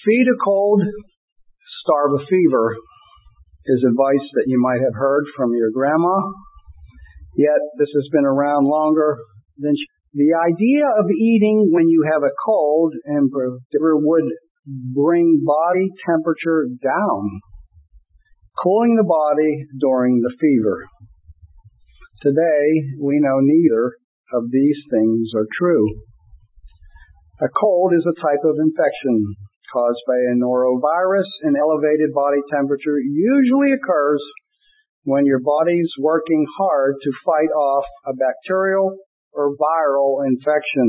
Feed a cold, starve a fever is advice that you might have heard from your grandma, yet this has been around longer than the idea of eating when you have a cold and would bring body temperature down, cooling the body during the fever. Today, we know neither of these things are true. A cold is a type of infection caused by a norovirus, and elevated body temperature usually occurs when your body's working hard to fight off a bacterial or viral infection.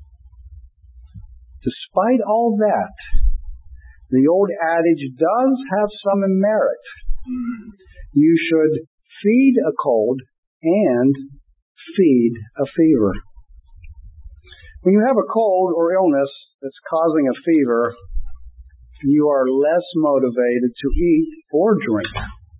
Despite all that, the old adage does have some merit. You should feed a cold and feed a fever. When you have a cold or illness that's causing a fever, you are less motivated to eat or drink.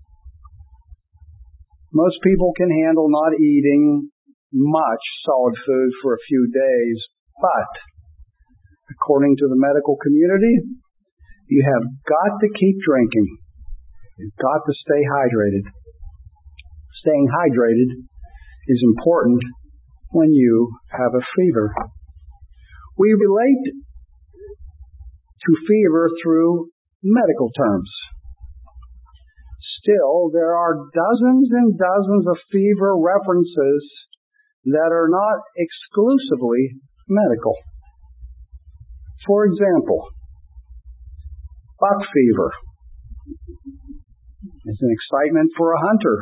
Most people can handle not eating much solid food for a few days, but according to the medical community, you have got to keep drinking. You've got to stay hydrated. Staying hydrated is important when you have a fever. We relate to fever through medical terms. Still, there are dozens and dozens of fever references that are not exclusively medical. For example, buck fever is an excitement for a hunter.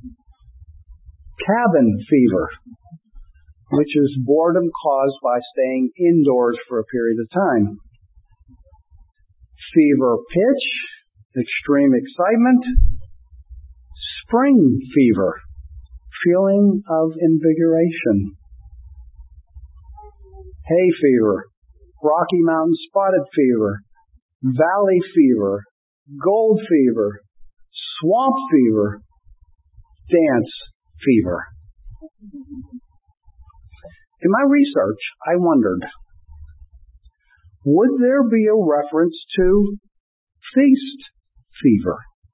Cabin fever, which is boredom caused by staying indoors for a period of time. Fever pitch, extreme excitement. Spring fever, feeling of invigoration. Hay fever, Rocky Mountain spotted fever, valley fever, gold fever, swamp fever, dance fever. In my research, I wondered, would there be a reference to feast fever?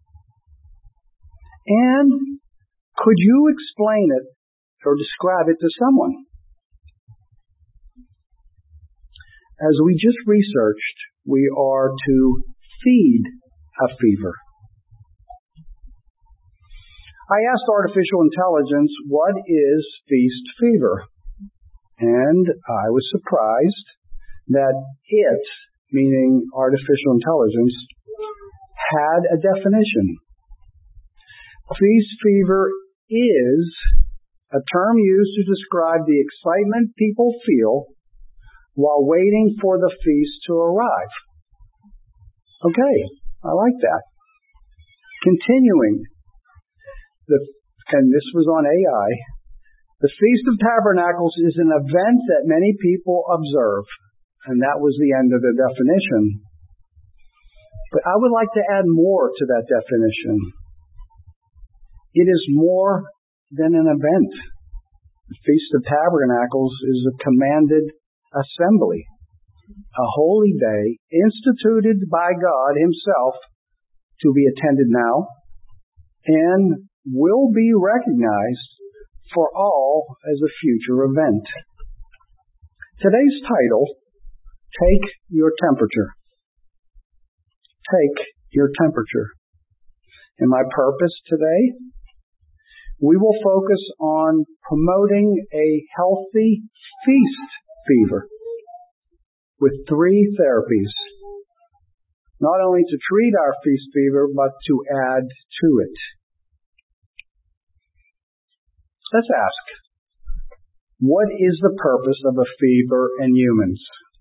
And could you explain it or describe it to someone? As we just researched, we are to feed a fever. I asked artificial intelligence, what is feast fever? And I was surprised that it, meaning artificial intelligence, had a definition. Feast fever is a term used to describe the excitement people feel while waiting for the feast to arrive. Okay, I like that. Continuing, and this was on AI, the Feast of Tabernacles is an event that many people observe. And that was the end of the definition. But I would like to add more to that definition. It is more than an event. The Feast of Tabernacles is a commanded assembly, a holy day instituted by God Himself to be attended now and will be recognized for all as a future event. Today's title, Take Your Temperature. Take your temperature. And my purpose today, we will focus on promoting a healthy feast fever with 3 therapies. Not only to treat our feast fever, but to add to it. Let's ask, what is the purpose of a fever in humans?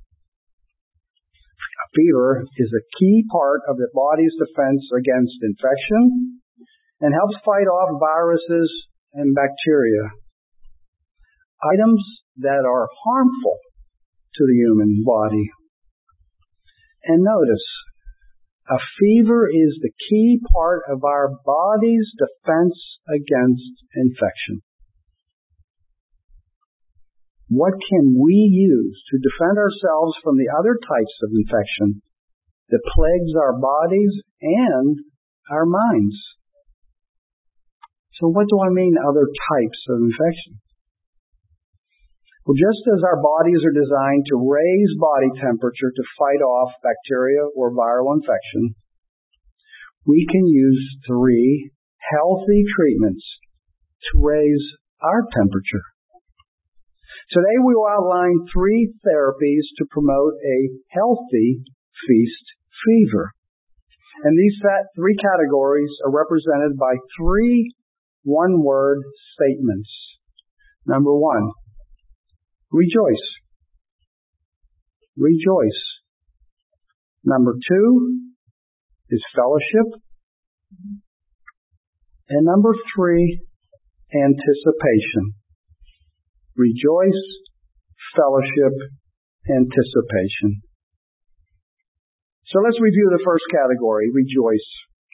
Fever is a key part of the body's defense against infection and helps fight off viruses and bacteria, items that are harmful to the human body. And notice, a fever is the key part of our body's defense against infection. What can we use to defend ourselves from the other types of infection that plagues our bodies and our minds. So what do I mean other types of infection? Well, just as our bodies are designed to raise body temperature to fight off bacteria or viral infection, we can use 3 healthy treatments to raise our temperature. Today we will outline 3 therapies to promote a healthy feast fever. And these 3 categories are represented by 3 one-word statements. Number 1, rejoice. Rejoice. Number 2 is fellowship. And number 3, anticipation. Rejoice, fellowship, anticipation. So let's review the first category, rejoice.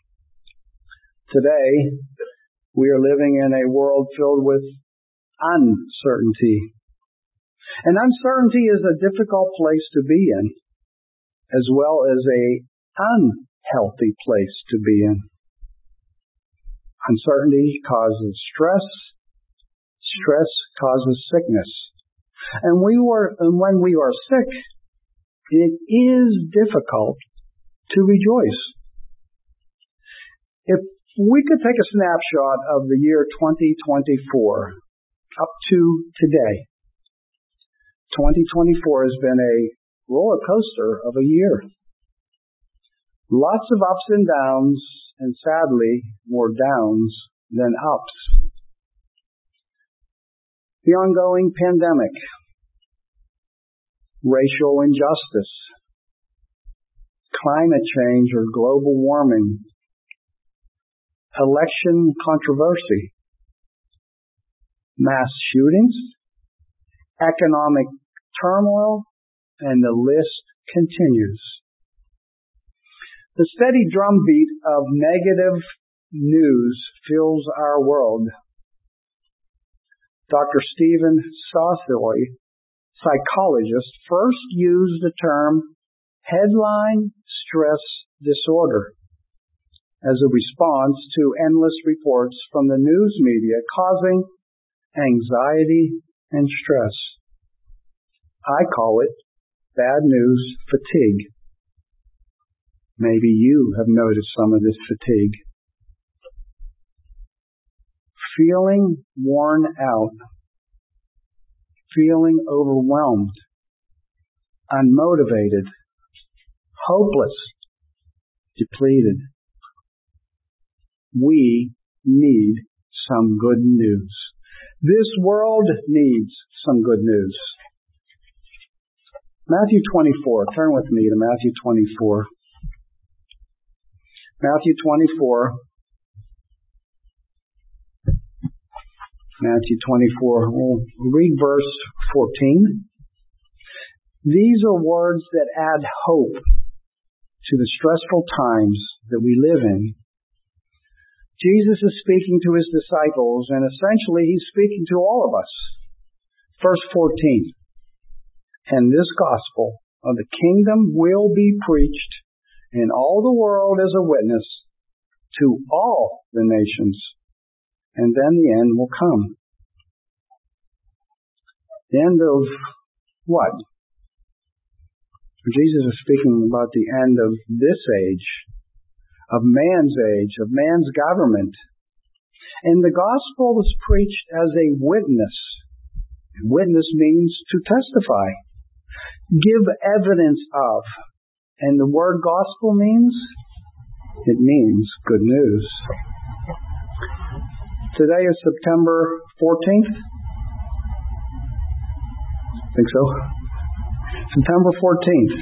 Today, we are living in a world filled with uncertainty. And uncertainty is a difficult place to be in, as well as an unhealthy place to be in. Uncertainty causes stress. Stress causes sickness. And when we are sick, it is difficult to rejoice. If we could take a snapshot of the year 2024 up to today, 2024 has been a roller coaster of a year. Lots of ups and downs, and sadly, more downs than ups. The ongoing pandemic, racial injustice, climate change or global warming, election controversy, mass shootings, economic turmoil, and the list continues. The steady drumbeat of negative news fills our world. Dr. Stephen Sothoy, psychologist, first used the term headline stress disorder as a response to endless reports from the news media causing anxiety and stress. I call it bad news fatigue. Maybe you have noticed some of this fatigue. Feeling worn out, feeling overwhelmed, unmotivated, hopeless, depleted. We need some good news. This world needs some good news. Matthew 24. Turn with me to Matthew 24. Matthew 24. Matthew 24. We'll read verse 14. These are words that add hope to the stressful times that we live in. Jesus is speaking to his disciples, and essentially he's speaking to all of us. Verse 14. And this gospel of the kingdom will be preached in all the world as a witness to all the nations, and then the end will come. The end of what? Jesus is speaking about the end of this age, of man's government. And the gospel was preached as a witness. Witness means to testify, give evidence of. And the word gospel means? It means good news. Today is September 14th. Think so? September 14th.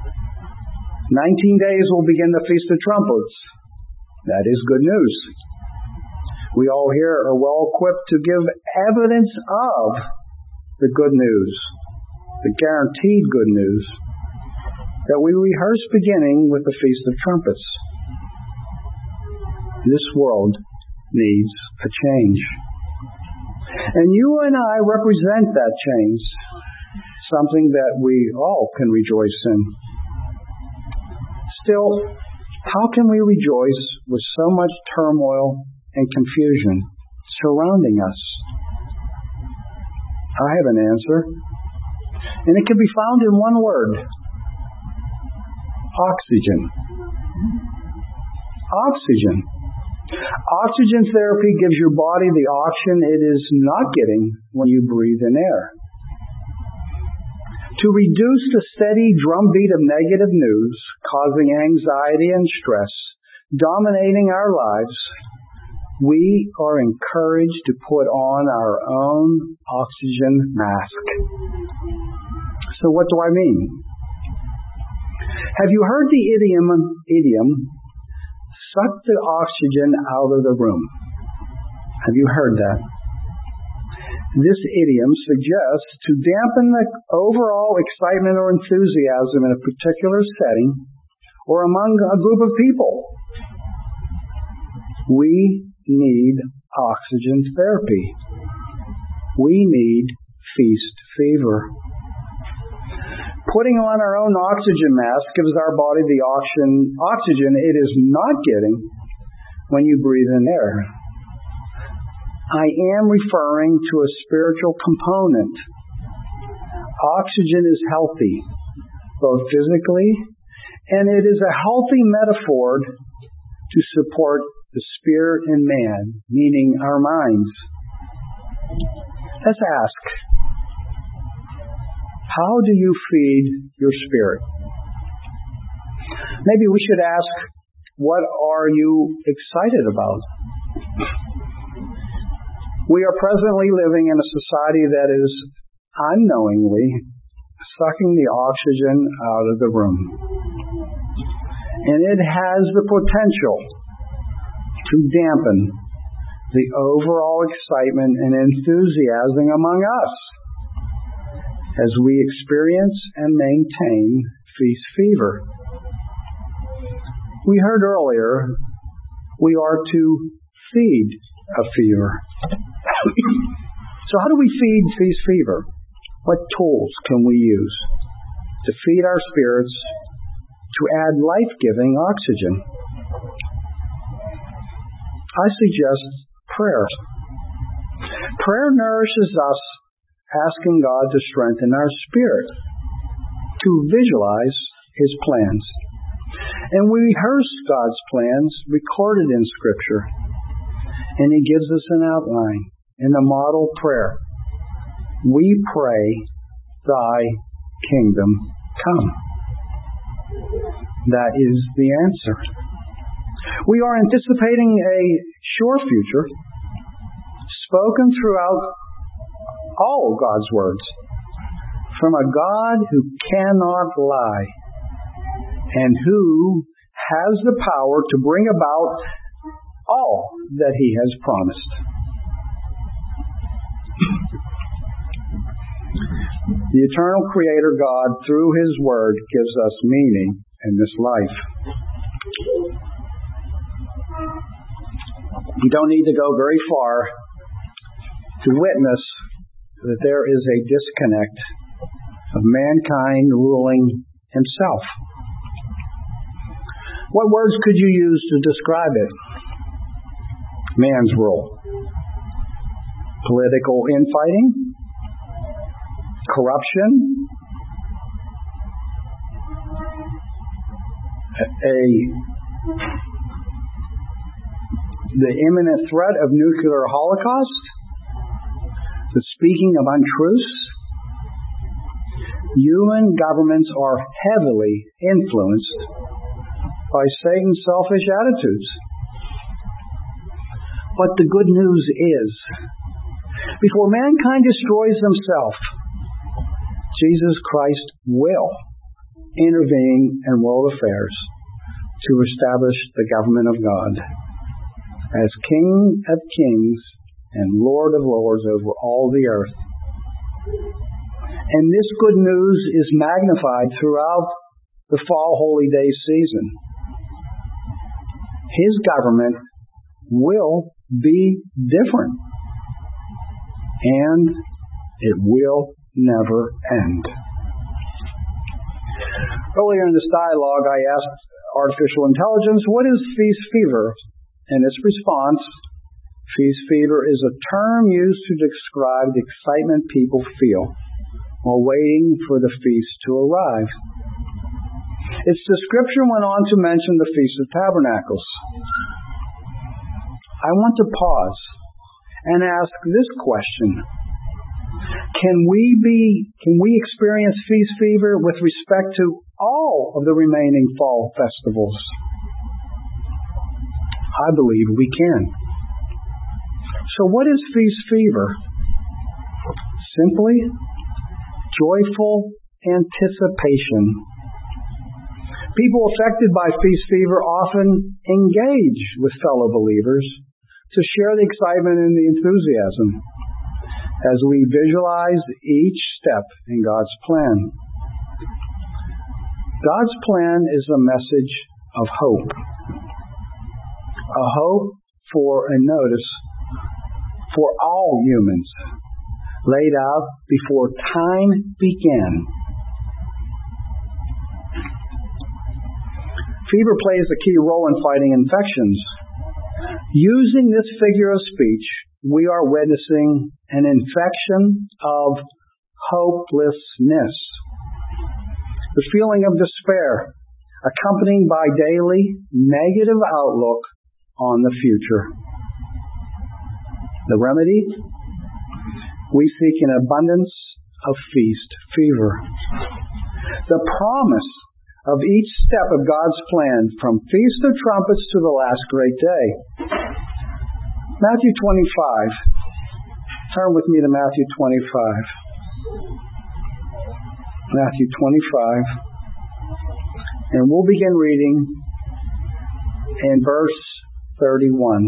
19 days will begin the Feast of Trumpets. That is good news. We all here are well equipped to give evidence of the good news, the guaranteed good news, that we rehearse beginning with the Feast of Trumpets. This world needs a change. And you and I represent that change, something that we all can rejoice in. Still, how can we rejoice with so much turmoil and confusion surrounding us? I have an answer, and it can be found in one word: oxygen. Oxygen. Oxygen therapy gives your body the oxygen it is not getting when you breathe in air. To reduce the steady drumbeat of negative news causing anxiety and stress dominating our lives, we are encouraged to put on our own oxygen mask. So what do I mean? Have you heard the idiom, suck the oxygen out of the room? Have you heard that? This idiom suggests to dampen the overall excitement or enthusiasm in a particular setting or among a group of people. We need oxygen therapy. We need feast fever. Putting on our own oxygen mask gives our body the oxygen it is not getting when you breathe in air. I am referring to a spiritual component. Oxygen is healthy, both physically, and it is a healthy metaphor to support the spirit in man, meaning our minds. Let's ask, how do you feed your spirit? Maybe we should ask, what are you excited about? We are presently living in a society that is unknowingly sucking the oxygen out of the room. And it has the potential to dampen the overall excitement and enthusiasm among us as we experience and maintain feast fever. We heard earlier we are to feed a fever. So how do we feed feast fever? What tools can we use to feed our spirits to add life-giving oxygen? I suggest prayer. Prayer nourishes us, asking God to strengthen our spirit, to visualize His plans. And we rehearse God's plans recorded in Scripture. And He gives us an outline in the model prayer. We pray, Thy kingdom come. That is the answer. We are anticipating a sure future, spoken throughout all God's words, from a God who cannot lie, and who has the power to bring about all that He has promised. The eternal Creator God, through His Word, gives us meaning in this life. You don't need to go very far to witness that there is a disconnect of mankind ruling himself. What words could you use to describe it? Man's rule. Political infighting? Corruption? The imminent threat of nuclear holocaust? The speaking of untruths? Human governments are heavily influenced by Satan's selfish attitudes. But the good news is, before mankind destroys themselves, Jesus Christ will intervene in world affairs to establish the government of God as King of kings and Lord of lords over all the earth. And this good news is magnified throughout the fall holy day season. His government will be different, and it will never end. Earlier in this dialogue, I asked artificial intelligence, what is feast fever? And its response, feast fever is a term used to describe the excitement people feel while waiting for the feast to arrive. Its description went on to mention the Feast of Tabernacles. I want to pause and ask this question. Can we experience feast fever with respect to all of the remaining fall festivals? I believe we can. So what is feast fever? Simply, joyful anticipation. People affected by feast fever often engage with fellow believers to share the excitement and the enthusiasm as we visualize each step in God's plan. God's plan is a message of hope. A hope for, and notice, for all humans, laid out before time began. Fever plays a key role in fighting infections. Using this figure of speech, we are witnessing an infection of hopelessness. The feeling of despair, accompanied by daily negative outlook on the future. The remedy? We seek an abundance of feast fever. The promise of each step of God's plan, from Feast of Trumpets to the last great day. Matthew 25. Turn with me to Matthew 25. Matthew 25. And we'll begin reading in verse 31.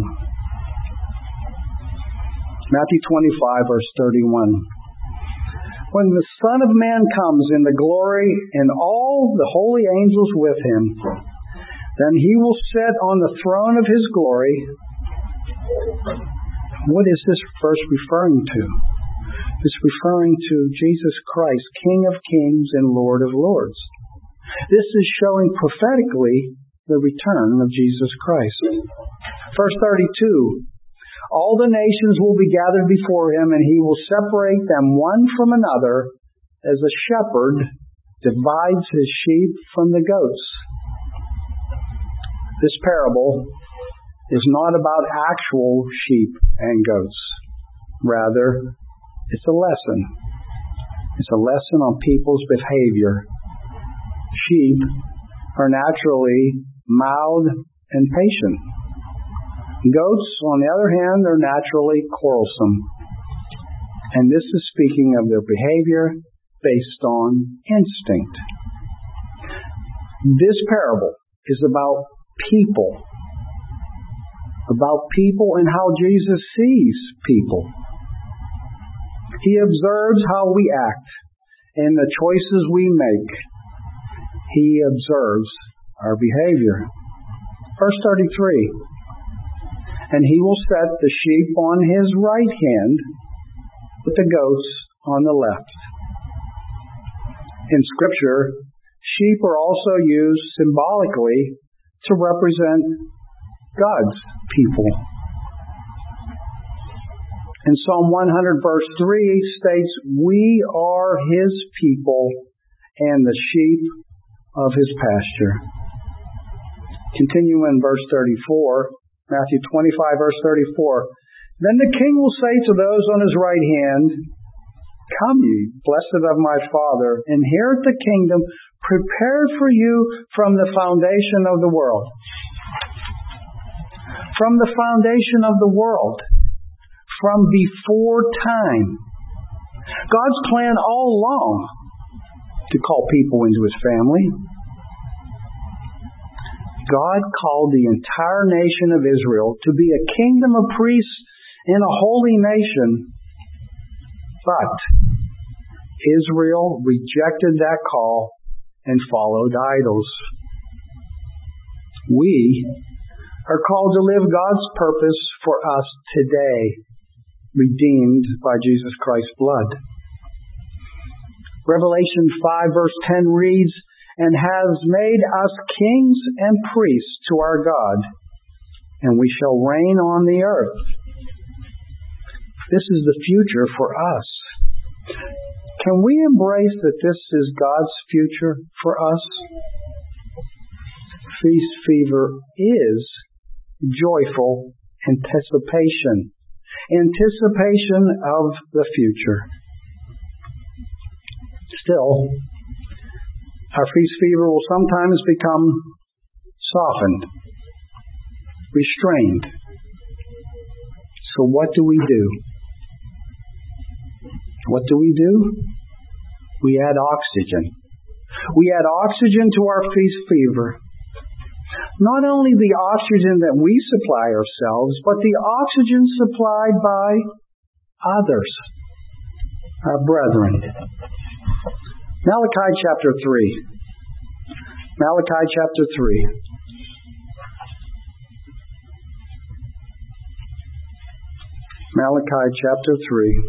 Matthew 25, verse 31. When the Son of Man comes in the glory and all the holy angels with him, then he will sit on the throne of his glory. What is this verse referring to? It's referring to Jesus Christ, King of kings and Lord of lords. This is showing prophetically the return of Jesus Christ. Verse 32. All the nations will be gathered before him, and he will separate them one from another, as a shepherd divides his sheep from the goats. This parable is not about actual sheep and goats. Rather, it's a lesson. It's a lesson on people's behavior. Sheep are naturally mild and patient. Goats, on the other hand, are naturally quarrelsome. And this is speaking of their behavior based on instinct. This parable is about people. About people and how Jesus sees people. He observes how we act and the choices we make. He observes our behavior. Verse 33. And he will set the sheep on his right hand, but the goats on the left. In Scripture, sheep are also used symbolically to represent God's people. In Psalm 100 verse 3 states, we are his people and the sheep of his pasture. Continue in verse 34. Matthew 25, verse 34. Then the king will say to those on his right hand, come ye, blessed of my Father, inherit the kingdom prepared for you from the foundation of the world. From the foundation of the world. From before time. God's plan all along to call people into his family. God called the entire nation of Israel to be a kingdom of priests and a holy nation. But Israel rejected that call and followed idols. We are called to live God's purpose for us today, redeemed by Jesus Christ's blood. Revelation 5 verse 10 reads, and has made us kings and priests to our God, and we shall reign on the earth. This is the future for us. Can we embrace that this is God's future for us? Feast fever is joyful anticipation of the future. Still, our feast fever will sometimes become softened, restrained. So what do we do? What do? We add oxygen. We add oxygen to our feast fever. Not only the oxygen that we supply ourselves, but the oxygen supplied by others, our brethren. Malachi chapter 3. Malachi chapter 3. Malachi chapter 3.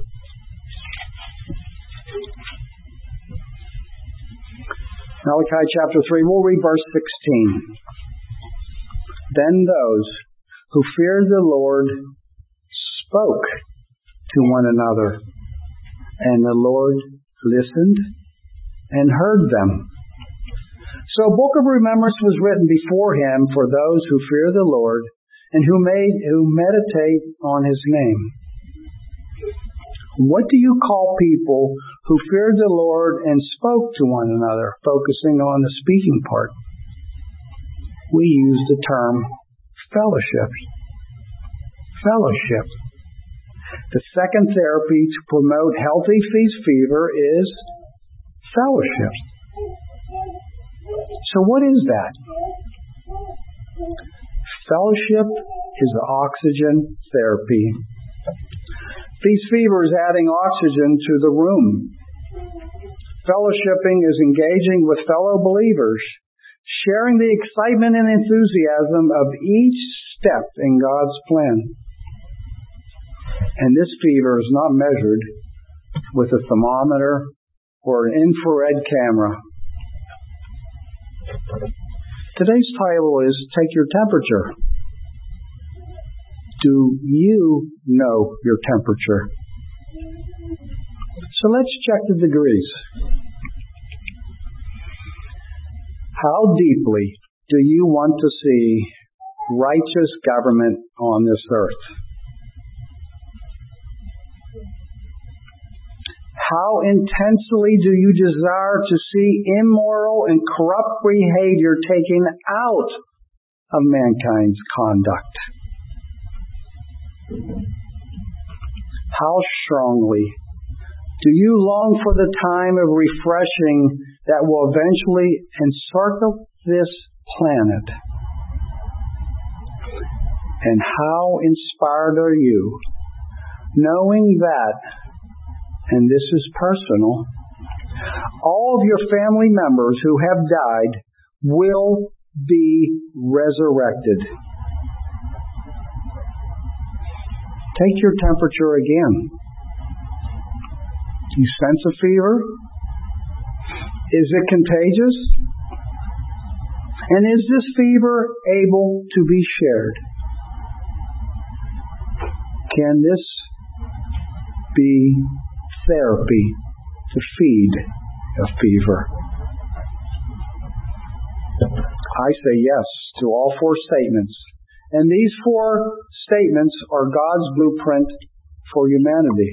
Malachi chapter 3, we'll read verse 16. Then those who feared the Lord spoke to one another, and the Lord listened and heard them. So a book of remembrance was written before him for those who fear the Lord and who meditate on his name. What do you call people who feared the Lord and spoke to one another, focusing on the speaking part? We use the term fellowship. Fellowship. The second therapy to promote healthy feast fever is fellowship. So what is that? Fellowship is oxygen therapy. Feast fever is adding oxygen to the room. Fellowshipping is engaging with fellow believers, sharing the excitement and enthusiasm of each step in God's plan. And this fever is not measured with a thermometer or an infrared camera. Today's title is Take Your Temperature. Do you know your temperature? So let's check the degrees. How deeply do you want to see righteous government on this earth? How intensely do you desire to see immoral and corrupt behavior taken out of mankind's conduct? How strongly do you long for the time of refreshing that will eventually encircle this planet? And how inspired are you, knowing that, and this is personal, all of your family members who have died will be resurrected? Take your temperature again. Do you sense a fever? Is it contagious? And is this fever able to be shared? Can this be therapy to feed a fever? I say yes to all four statements. And these four statements are God's blueprint for humanity.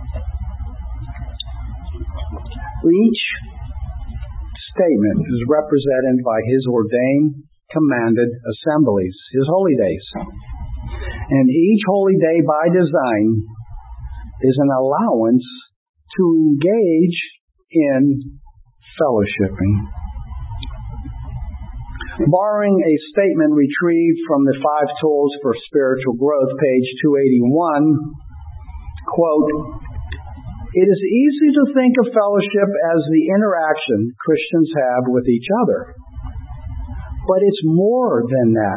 Each statement is represented by His ordained, commanded assemblies, His holy days. And each holy day by design is an allowance to engage in fellowshipping. Borrowing a statement retrieved from the 5 Tools for Spiritual Growth, page 281, quote, "It is easy to think of fellowship as the interaction Christians have with each other. But it's more than that.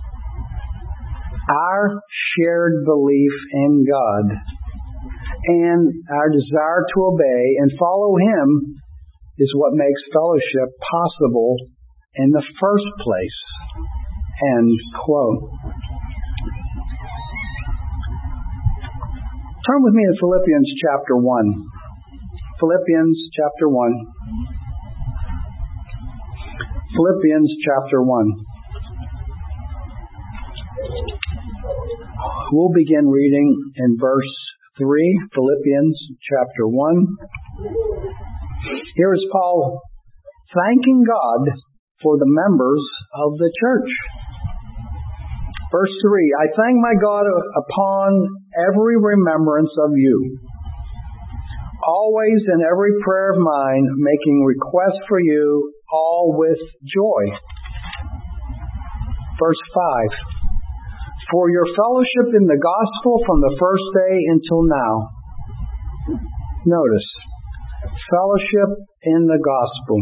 Our shared belief in God and our desire to obey and follow Him is what makes fellowship possible in the first place. End quote. Turn with me to Philippians chapter 1. Philippians chapter 1. Philippians chapter 1. We'll begin reading in verse 3, Philippians chapter 1. Here is Paul thanking God for the members of the church. Verse 3, I thank my God upon every remembrance of you, always in every prayer of mine, making request for you, all with joy. Verse 5, for your fellowship in the gospel from the first day until now. Notice, fellowship in the gospel.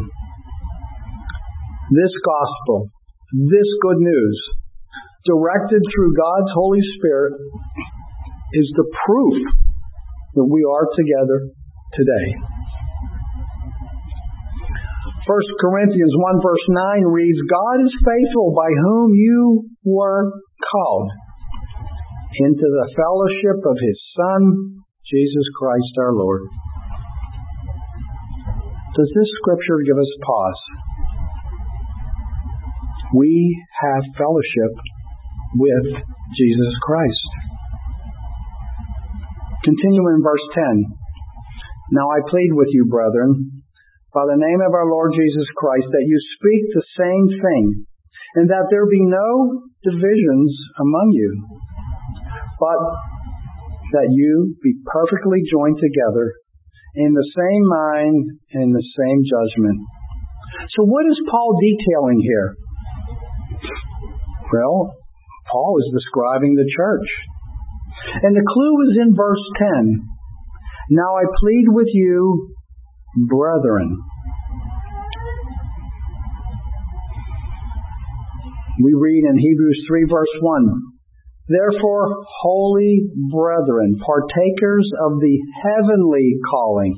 This gospel, this good news, directed through God's Holy Spirit, is the proof that we are together today. 1 Corinthians 1 verse 9 reads, God is faithful, by whom you were called into the fellowship of His Son, Jesus Christ our Lord. Does this scripture give us pause? We have fellowship with Jesus Christ. Continue in verse 10. Now I plead with you, brethren, by the name of our Lord Jesus Christ, that you speak the same thing, and that there be no divisions among you, but that you be perfectly joined together in the same mind and in the same judgment. So what is Paul detailing here? Well, Paul is describing the church. And the clue is in verse 10. Now I plead with you, brethren. We read in Hebrews 3 verse 1, therefore, holy brethren, partakers of the heavenly calling,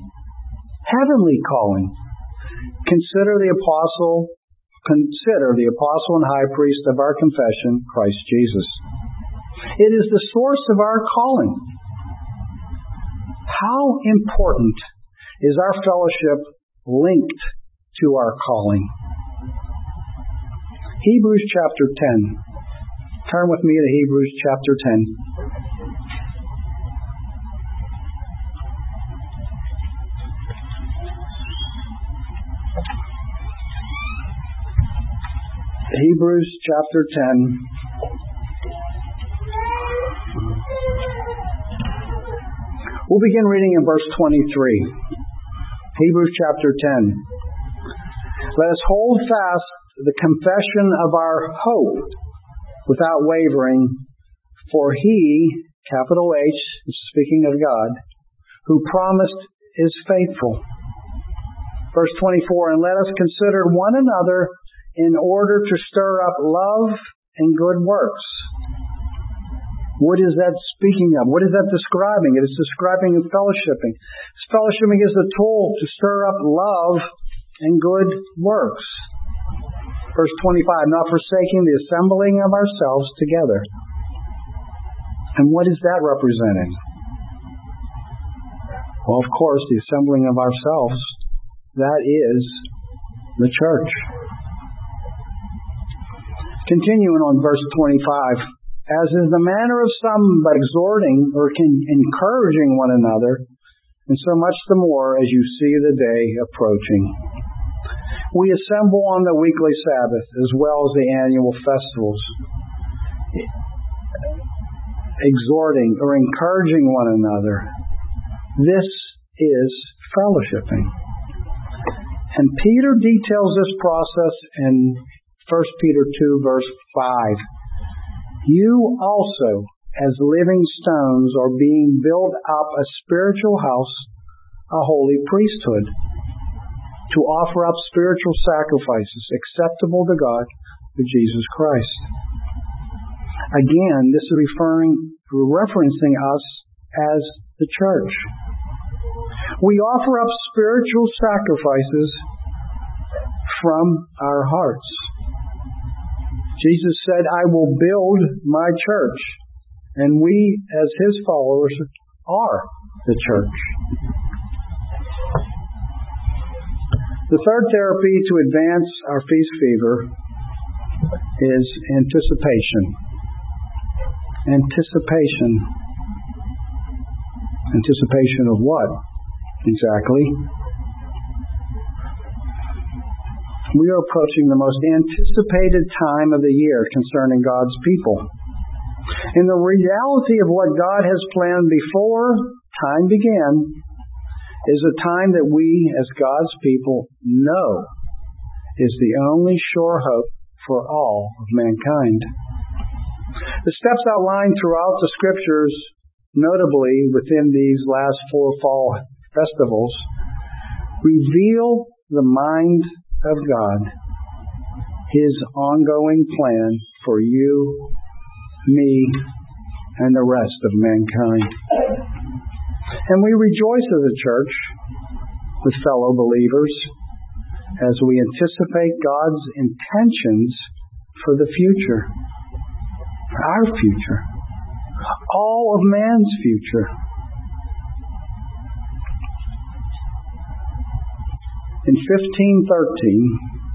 consider the apostle and high priest of our confession, Christ Jesus. It is the source of our calling. How important is our fellowship linked to our calling? Hebrews chapter 10. Turn with me to Hebrews chapter 10. Hebrews chapter 10. We'll begin reading in verse 23. Hebrews chapter 10. Let us hold fast the confession of our hope without wavering, for He, capital H, speaking of God, who promised is faithful. Verse 24, and let us consider one another in order to stir up love and good works. What is that speaking of? What is that describing? It is describing fellowshipping. Fellowshipping is a tool to stir up love and good works. Verse 25, not forsaking the assembling of ourselves together. And what is that representing? Well, of course, the assembling of ourselves, that is the church. Continuing on verse 25, as is the manner of some, but exhorting or encouraging one another, and so much the more as you see the day approaching. We assemble on the weekly Sabbath as well as the annual festivals, exhorting or encouraging one another. This is fellowshipping. And Peter details this process in 1 Peter 2 verse 5. You also, as living stones, are being built up a spiritual house, a holy priesthood, to offer up spiritual sacrifices acceptable to God through Jesus Christ. Again, this is referencing us as the church. We offer up spiritual sacrifices from our hearts. Jesus said, I will build my church, and we, as His followers, are the church. The third therapy to advance our feast fever is anticipation. Anticipation. Anticipation of what? Exactly. We are approaching the most anticipated time of the year concerning God's people. And the reality of what God has planned before time began is a time that we, as God's people, know is the only sure hope for all of mankind. The steps outlined throughout the Scriptures, notably within these last 4 fall festivals, reveal the mind of God, His ongoing plan for you, me, and the rest of mankind. And we rejoice as a church with fellow believers as we anticipate God's intentions for the future, our future, all of man's future. In 1513,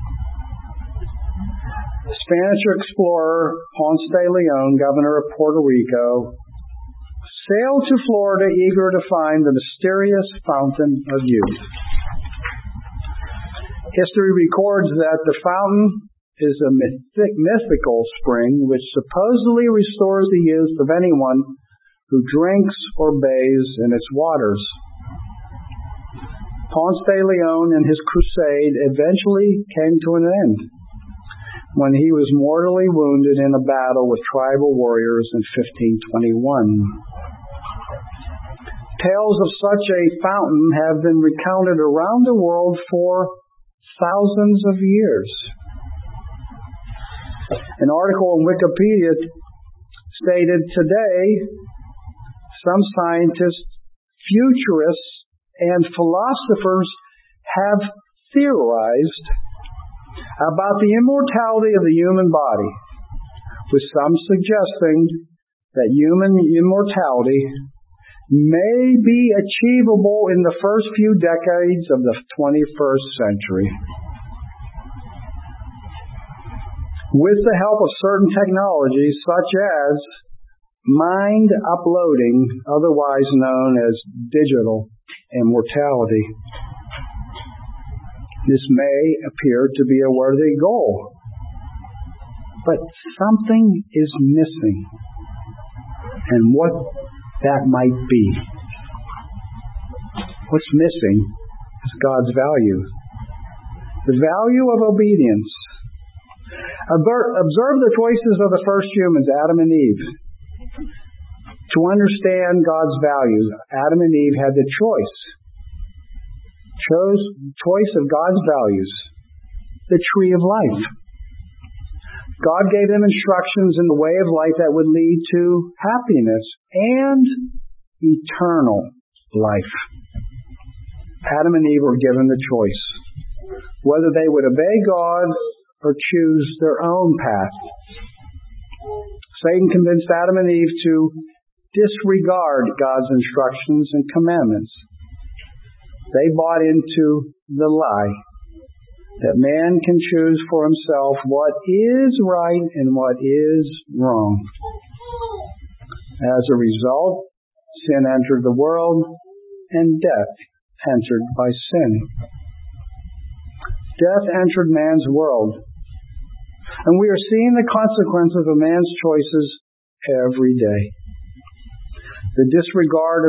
Spanish explorer Ponce de Leon, governor of Puerto Rico, sailed to Florida eager to find the mysterious fountain of youth. History records that the fountain is a mythical spring which supposedly restores the youth of anyone who drinks or bathes in its waters. Ponce de Leon and his crusade eventually came to an end when he was mortally wounded in a battle with tribal warriors in 1521. Tales of such a fountain have been recounted around the world for thousands of years. An article on Wikipedia stated, today, some scientists, futurists, and philosophers have theorized about the immortality of the human body, with some suggesting that human immortality may be achievable in the first few decades of the 21st century. With the help of certain technologies such as mind uploading, otherwise known as digital immortality. This may appear to be a worthy goal, but something is missing, and what that might be. What's missing is God's value, the value of obedience. Observe the choices of the first humans, Adam and Eve. To understand God's value, Adam and Eve had the choice of God's values, the tree of life. God gave them instructions in the way of life that would lead to happiness and eternal life. Adam and Eve were given the choice, whether they would obey God or choose their own path. Satan convinced Adam and Eve to disregard God's instructions and commandments. They bought into the lie that man can choose for himself what is right and what is wrong. As a result, sin entered the world and death entered by sin. Death entered man's world, and we are seeing the consequences of man's choices every day. The disregard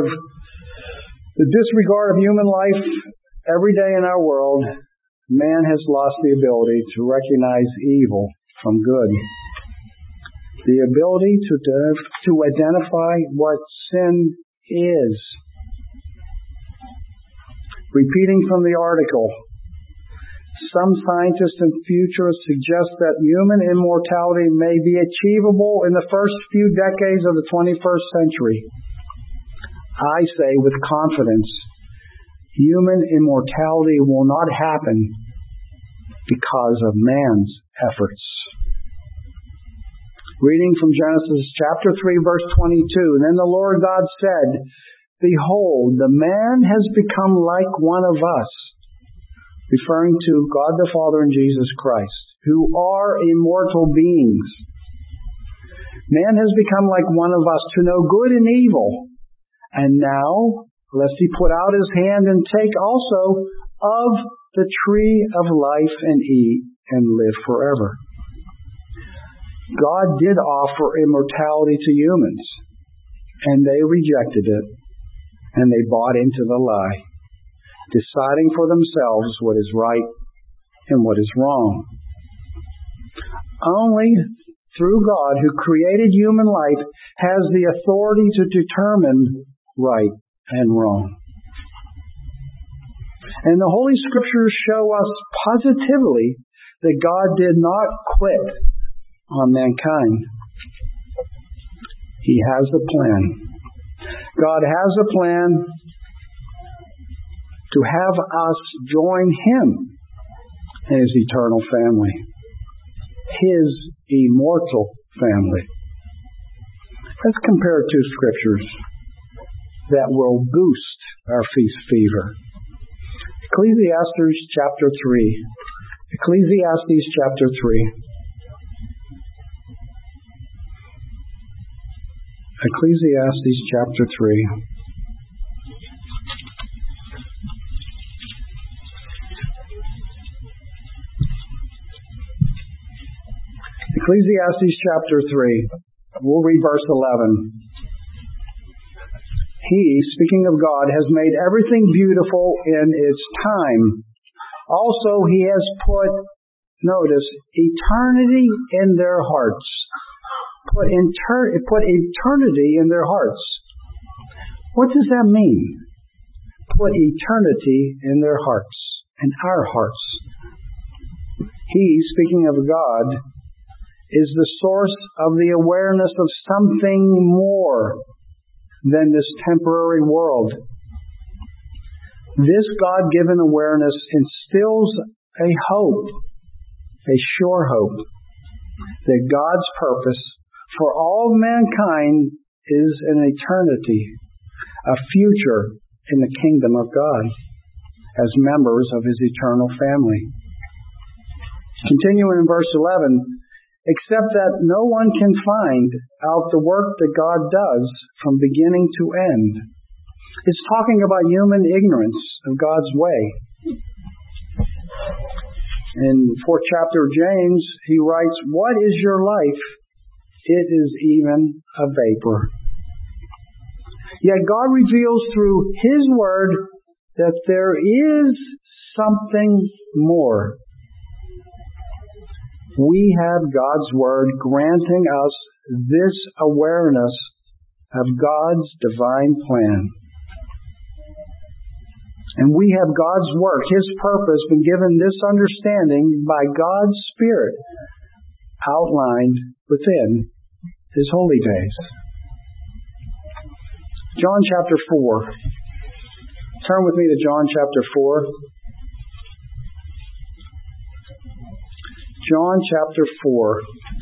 of human life every day in our world, man has lost the ability to recognize evil from good. The ability to identify what sin is. Repeating from the article, some scientists and futurists suggest that human immortality may be achievable in the first few decades of the 21st century. I say with confidence, Human immortality will not happen because of man's efforts. Reading from Genesis chapter 3, verse 22, Then the Lord God said, Behold, the man has become like one of us, referring to God the Father and Jesus Christ, who are immortal beings. Man has become like one of us to know good and evil. And now, lest he put out his hand and take also of the tree of life and eat and live forever. God did offer immortality to humans, and they rejected it, and they bought into the lie, deciding for themselves what is right and what is wrong. Only through God, who created human life, has the authority to determine right and wrong. And the Holy Scriptures show us positively that God did not quit on mankind. He has a plan. God has a plan to have us join Him in His eternal family, His immortal family. Let's compare two scriptures that will boost our feast fever. Ecclesiastes chapter 3. Ecclesiastes chapter 3. Ecclesiastes chapter 3. Ecclesiastes chapter 3. We'll read verse 11. He, speaking of God, has made everything beautiful in its time. Also, He has put, notice, eternity in their hearts. Put eternity in their hearts. What does that mean? Put eternity in their hearts, in our hearts. He, speaking of God, is the source of the awareness of something more than this temporary world. This God-given awareness instills a hope, a sure hope, that God's purpose for all mankind is an eternity, a future in the kingdom of God as members of His eternal family. Continuing in verse 11, except that no one can find out the work that God does from beginning to end. It's talking about human ignorance of God's way. In the 4th chapter of James, he writes, What is your life? It is even a vapor. Yet God reveals through His Word that there is something more. We have God's Word granting us this awareness of God's divine plan. And we have God's work, His purpose, been given this understanding by God's Spirit outlined within His holy days. John chapter 4. Turn with me to John chapter 4. John chapter 4.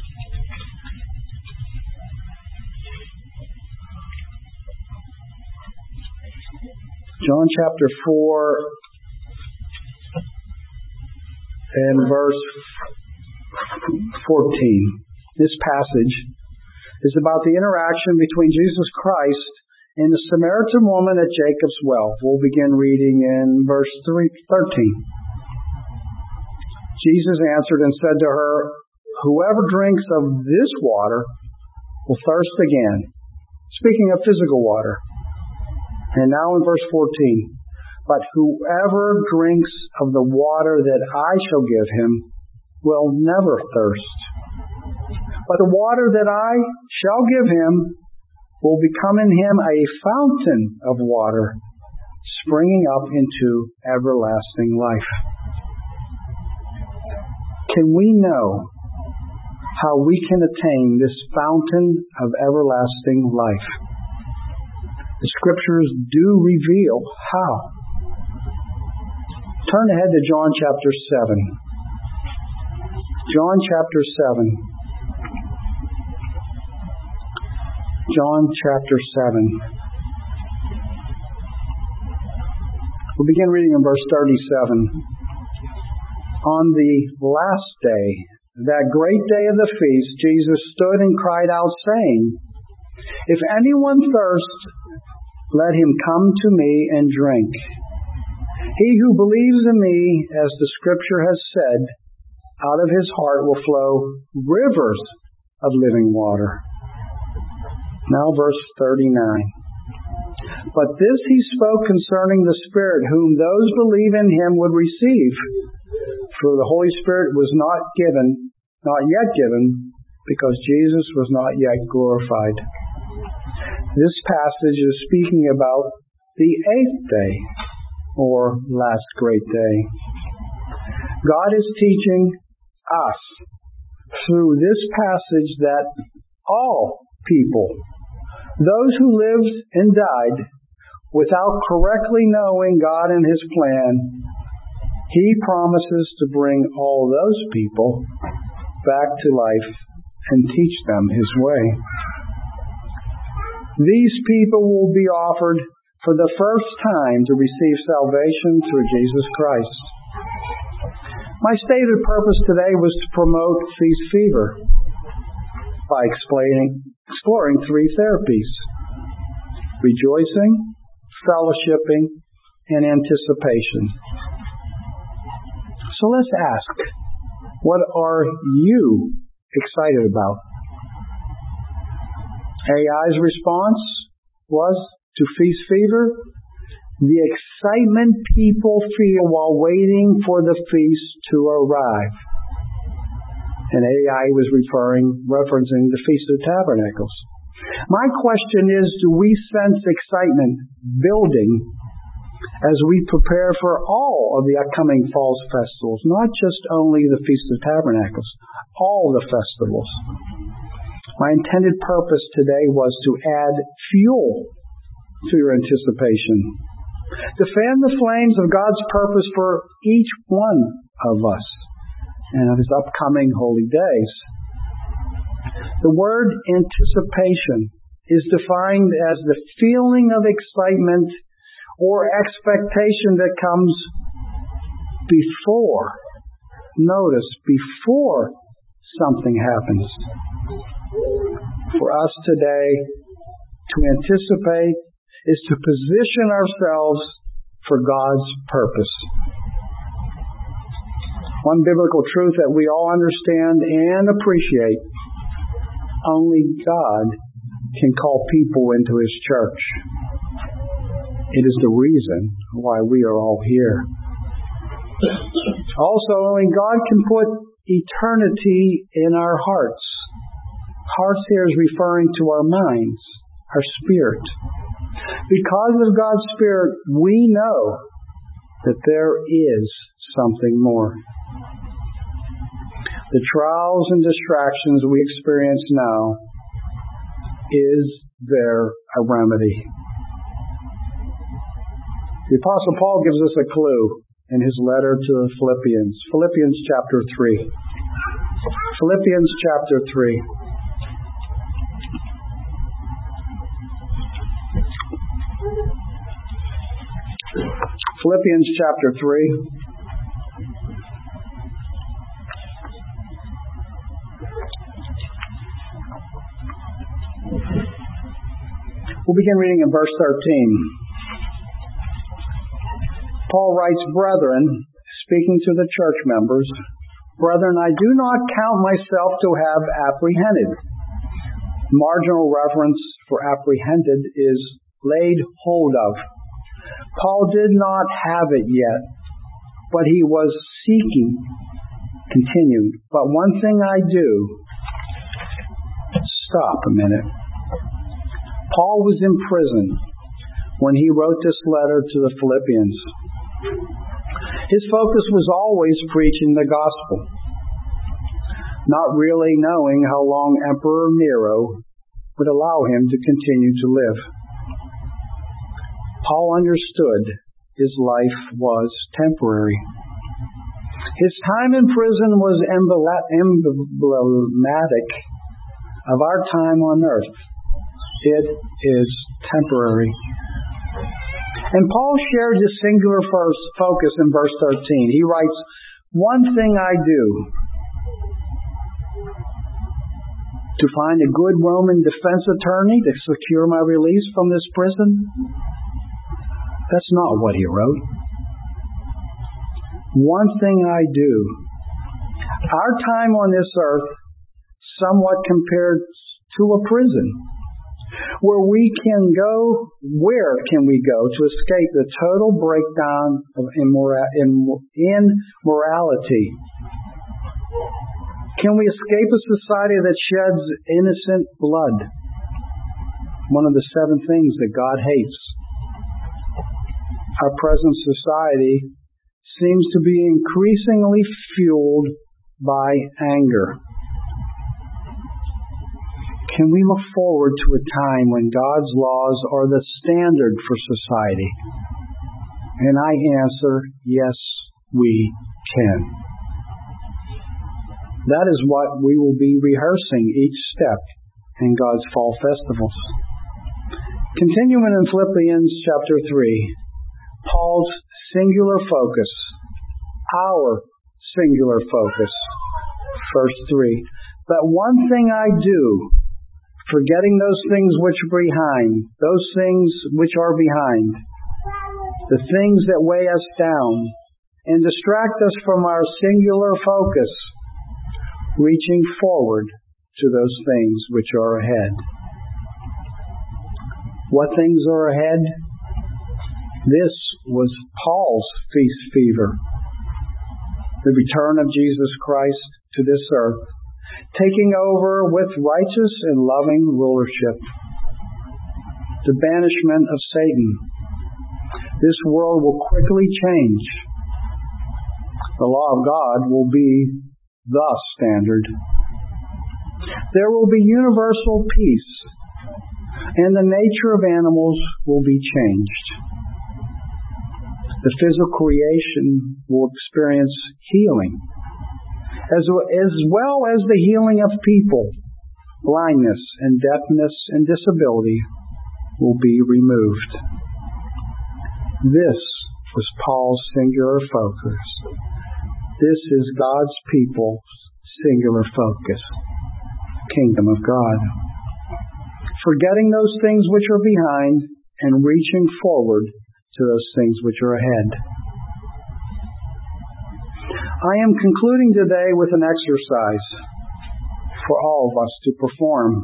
John chapter 4 and verse 14. This passage is about the interaction between Jesus Christ and the Samaritan woman at Jacob's well. We'll begin reading in verse 13. Jesus answered and said to her, Whoever drinks of this water will thirst again. Speaking of physical water. And now in verse 14. But whoever drinks of the water that I shall give him will never thirst. But the water that I shall give him will become in him a fountain of water, springing up into everlasting life. Can we know how we can attain this fountain of everlasting life? The Scriptures do reveal how. Turn ahead to John chapter 7. John chapter 7. John chapter 7. We'll begin reading in verse 37. On the last day, that great day of the feast, Jesus stood and cried out, saying, "If anyone thirst, let him come to me and drink. He who believes in me, as the Scripture has said, out of his heart will flow rivers of living water." Now verse 39. "But this he spoke concerning the Spirit, whom those believe in him would receive. For the Holy Spirit was not yet given, because Jesus was not yet glorified." This passage is speaking about the 8th day, or last great day. God is teaching us through this passage that all people, those who lived and died without correctly knowing God and His plan, He promises to bring all those people back to life and teach them His way. These people will be offered for the first time to receive salvation through Jesus Christ. My stated purpose today was to promote feast fever by exploring 3 therapies: rejoicing, fellowshipping, and anticipation. So let's ask, what are you excited about? AI's response was to feast fever, the excitement people feel while waiting for the feast to arrive. And AI was referencing the Feast of Tabernacles. My question is, do we sense excitement building as we prepare for all of the upcoming fall festivals, not just only the Feast of Tabernacles, all the festivals? My intended purpose today was to add fuel to your anticipation, to fan the flames of God's purpose for each one of us and of His upcoming holy days. The word anticipation is defined as the feeling of excitement or expectation that comes before something happens. For us today, to anticipate is to position ourselves for God's purpose. One biblical truth that we all understand and appreciate: only God can call people into His church. It is the reason why we are all here. Also, only God can put eternity in our hearts. Hearts here is referring to our minds, our spirit. Because of God's Spirit, we know that there is something more. The trials and distractions we experience now, is there a remedy? The Apostle Paul gives us a clue in his letter to the Philippians. Philippians chapter 3. Philippians chapter 3. Philippians chapter 3. We'll begin reading in verse 13. Paul writes, "Brethren," speaking to the church members, "Brethren, I do not count myself to have apprehended." Marginal reference for apprehended is laid hold of. Paul did not have it yet, but he was seeking. Continued. "But one thing I do." Stop a minute. Paul was in prison when he wrote this letter to the Philippians. His focus was always preaching the gospel, not really knowing how long Emperor Nero would allow him to continue to live. Paul understood his life was temporary. His time in prison was emblematic of our time on earth. It is temporary. And Paul shares his singular focus in verse 13. He writes, "One thing I do, to find a good Roman defense attorney to secure my release from this prison." That's not what he wrote. One thing I do. Our time on this earth, somewhat compared to a prison, where can we go to escape the total breakdown of immorality? Can we escape a society that sheds innocent blood? One of the 7 things that God hates. Our present society seems to be increasingly fueled by anger. Can we look forward to a time when God's laws are the standard for society? And I answer, yes, we can. That is what we will be rehearsing each step in God's fall festivals. Continuing in Philippians chapter 3, Paul's singular focus, our singular focus, verse 3. "But one thing I do, forgetting those things which are behind, the things that weigh us down and distract us from our singular focus, reaching forward to those things which are ahead." What things are ahead? This was Paul's feast fever. The return of Jesus Christ to this earth, taking over with righteous and loving rulership. The banishment of Satan. This world will quickly change. The law of God will be the standard. There will be universal peace, and the nature of animals will be changed. The physical creation will experience healing, as well as the healing of people. Blindness and deafness and disability will be removed. This was Paul's singular focus. This is God's people's singular focus. Kingdom of God. Forgetting those things which are behind and reaching forward to those things which are ahead. I am concluding today with an exercise for all of us to perform.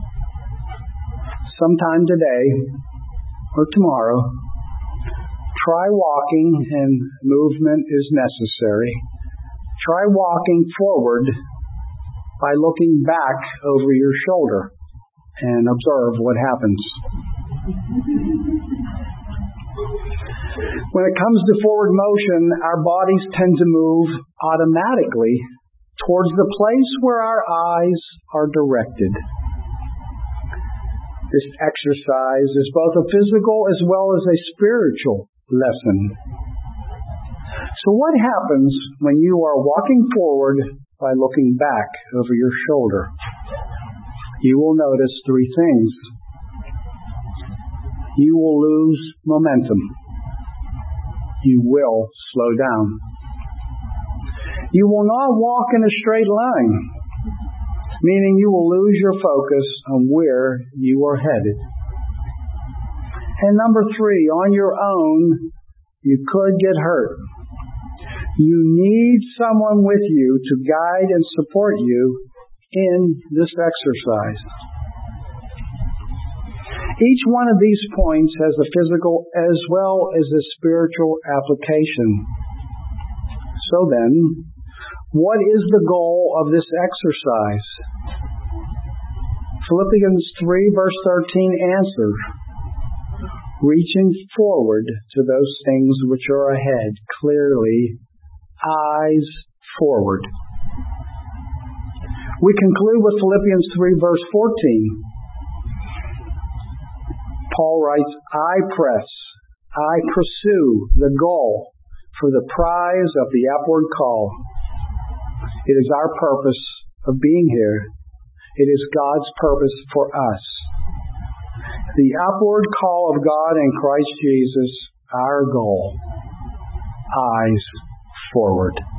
Sometime today or tomorrow, try walking, and movement is necessary. Try walking forward by looking back over your shoulder and observe what happens. When it comes to forward motion, our bodies tend to move automatically towards the place where our eyes are directed. This exercise is both a physical as well as a spiritual lesson. So what happens when you are walking forward by looking back over your shoulder? You will notice 3 things. You will lose momentum. You will slow down. You will not walk in a straight line, meaning you will lose your focus on where you are headed. And number 3, on your own, you could get hurt. You need someone with you to guide and support you in this exercise. Each one of these points has a physical as well as a spiritual application. So then, what is the goal of this exercise? Philippians 3 verse 13 answers, reaching forward to those things which are ahead, clearly, eyes forward. We conclude with Philippians 3 verse 14. Paul writes, I pursue the goal for the prize of the upward call. It is our purpose of being here. It is God's purpose for us. The upward call of God in Christ Jesus, our goal. Eyes forward.